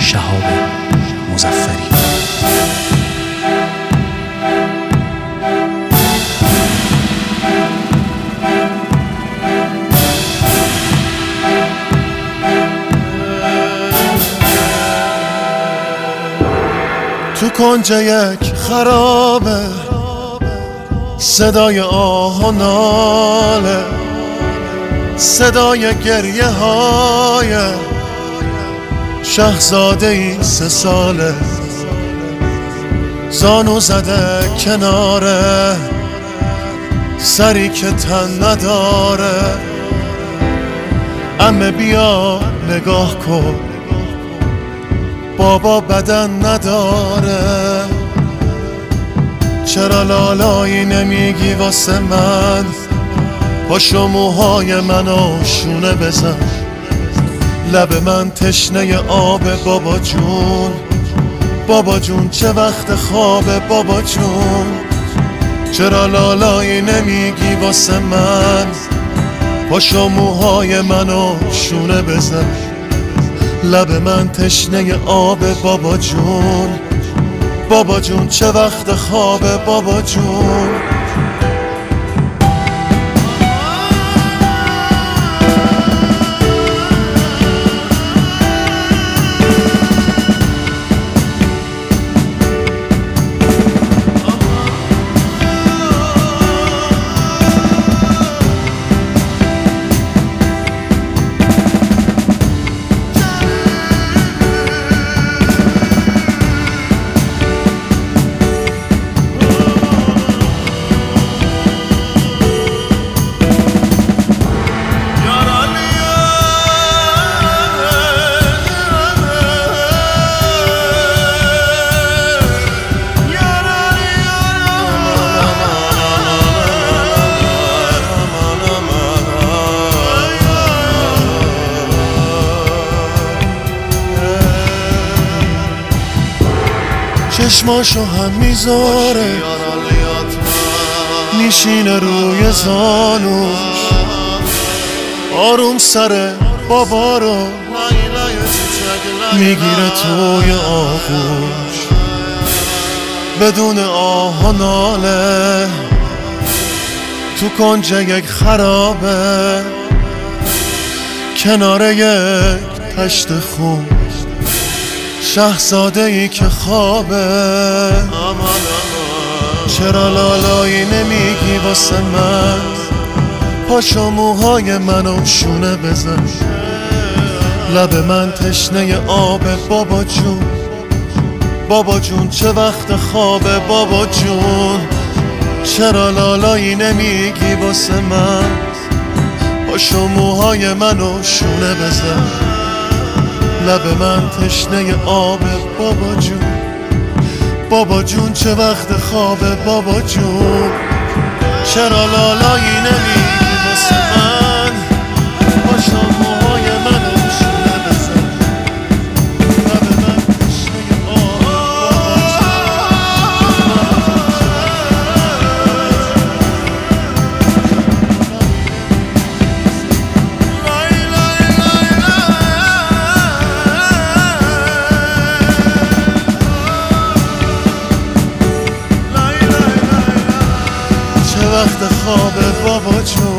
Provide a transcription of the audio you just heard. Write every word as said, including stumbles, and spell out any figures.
شهاب مظفری. تو کنج یک خرابه صدای آه و ناله، صدای گریه های شهزاده ای سه ساله، زانو زده کناره سری که تن نداره. عمه بیا نگاه کن بابا بدن نداره، چرا لالایی نمیگی واسه من؟ پاشو موهای منو شونه بزن، لب من تشنه آب بابا جون. بابا جون چه وقت خوابه بابا جون، چرا لالایی نمیگی واسه من؟ پاشو موهای منو شونه بزن، لب من تشنه آب بابا جون. بابا جون چه وقت خوابه بابا جون. چشماشو هم میذاره میشینه روی زانوش، آروم سر بابا رو میگیره توی آغوش، بدون آه و ناله تو کنج یک خرابه، کنار یک تشت خون شهزاده ای که خوابه. چرا لالایی نمیگی واسه من؟ پاشو موهای منو شونه بزن، لب من تشنه آب بابا جون. بابا جون چه وقت خوابه بابا جون، چرا لالایی نمیگی واسه من؟ پاشو موهای منو شونه بزن، لب من تشنه آب بابا جون. بابا جون چه وقت خوابه بابا جون، چرا لالایی نمیگی واسه من؟ پاشو موهای منو شونه بزن، لب من تشنه آب وقت خوابه بابا جون.